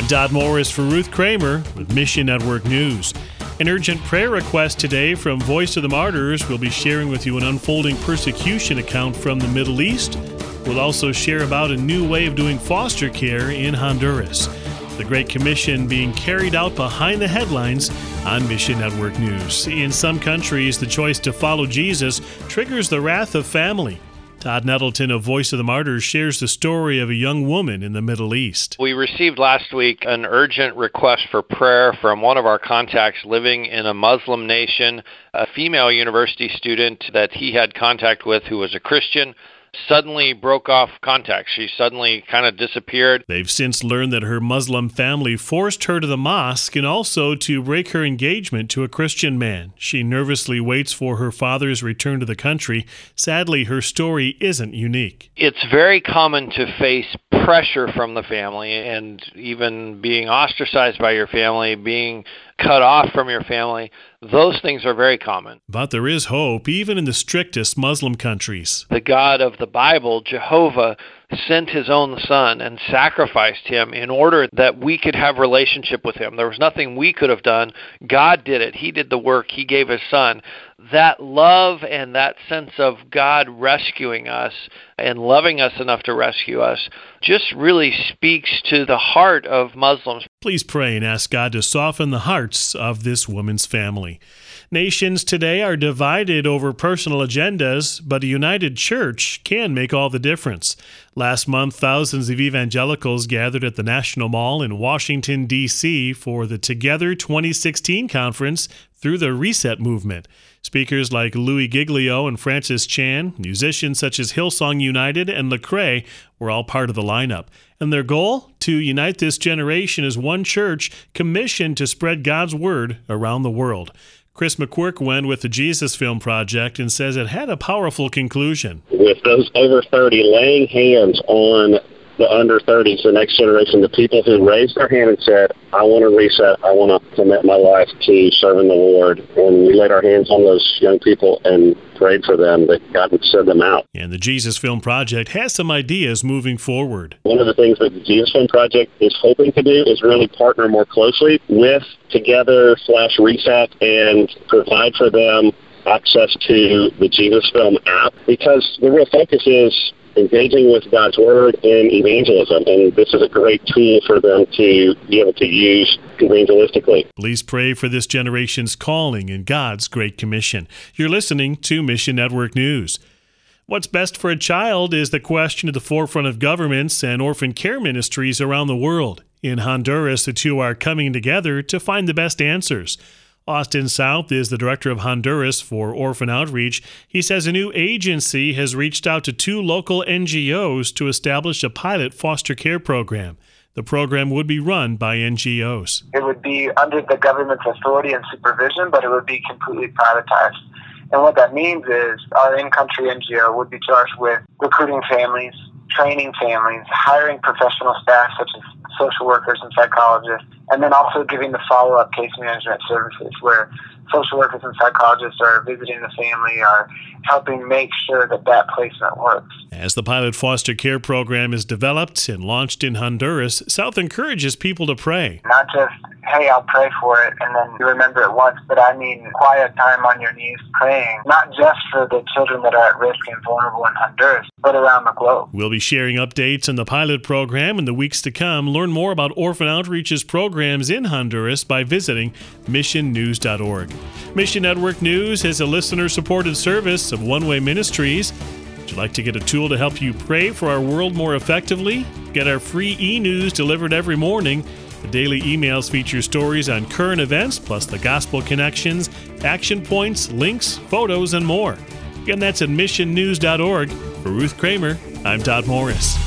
I'm Todd Morris for Ruth Kramer with Mission Network News. An urgent prayer request today from Voice of the Martyrs. We'll be sharing with you an unfolding persecution account from the Middle East. We'll also share about a new way of doing foster care in Honduras. The Great Commission being carried out behind the headlines on Mission Network News. In some countries, the choice to follow Jesus triggers the wrath of family. Todd Nettleton of Voice of the Martyrs shares the story of a young woman in the Middle East. We received last week an urgent request for prayer from one of our contacts living in a Muslim nation, a female university student that he had contact with who was a Christian. Suddenly broke off contact. She suddenly kind of disappeared. They've since learned that her Muslim family forced her to the mosque and also to break her engagement to a Christian man. She nervously waits for her father's return to the country. Sadly, her story isn't unique. It's very common to face pressure from the family and even being ostracized by your family, being cut off from your family. Those things are very common. But there is hope, even in the strictest Muslim countries. The God of the Bible, Jehovah, sent his own son and sacrificed him in order that we could have relationship with him. There was nothing we could have done. God did it. He did the work. He gave his son. That love and that sense of God rescuing us and loving us enough to rescue us just really speaks to the heart of Muslims. Please pray and ask God to soften the hearts of this woman's family. Nations today are divided over personal agendas, but a united church can make all the difference. Last month, thousands of evangelicals gathered at the National Mall in Washington, D.C. for the Together 2016 conference through the Reset movement. Speakers like Louis Giglio and Francis Chan, musicians such as Hillsong United and Lecrae were all part of the lineup. And their goal? To unite this generation as one church commissioned to spread God's word around the world. Chris McQuirk went with the Jesus Film Project and says it had a powerful conclusion. With those over 30 laying hands on the under 30s, the next generation, the people who raised their hand and said, I want to reset, I want to commit my life to serving the Lord. And we laid our hands on those young people and prayed for them that God would send them out. And the Jesus Film Project has some ideas moving forward. One of the things that the Jesus Film Project is hoping to do is really partner more closely with Together/Reset and provide for them access to the Jesus Film app, because the real focus is engaging with God's Word and evangelism, and this is a great tool for them to be able to use evangelistically. Please pray for this generation's calling and God's Great Commission. You're listening to Mission Network News. What's best for a child is the question at the forefront of governments and orphan care ministries around the world. In Honduras, the two are coming together to find the best answers. Austin South is the director of Honduras for Orphan Outreach. He says a new agency has reached out to two local NGOs to establish a pilot foster care program. The program would be run by NGOs. It would be under the government's authority and supervision, but it would be completely privatized. And what that means is our in-country NGO would be charged with recruiting families, training families, hiring professional staff such as social workers and psychologists, and then also giving the follow-up case management services where social workers and psychologists are visiting the family, are helping make sure that that placement works. As the pilot foster care program is developed and launched in Honduras, South encourages people to pray. Not just, hey, I'll pray for it, and then you remember it once, but I mean quiet time on your knees praying, not just for the children that are at risk and vulnerable in Honduras, but around the globe. We'll be sharing updates on the pilot program in the weeks to come. Learn more about Orphan Outreach's programs in Honduras by visiting missionnews.org. Mission Network News is a listener-supported service of One Way Ministries. Would you like to get a tool to help you pray for our world more effectively? Get our free e-news delivered every morning. The daily emails feature stories on current events, plus the gospel connections, action points, links, photos, and more. Again, that's at missionnews.org. For Ruth Kramer, I'm Todd Morris.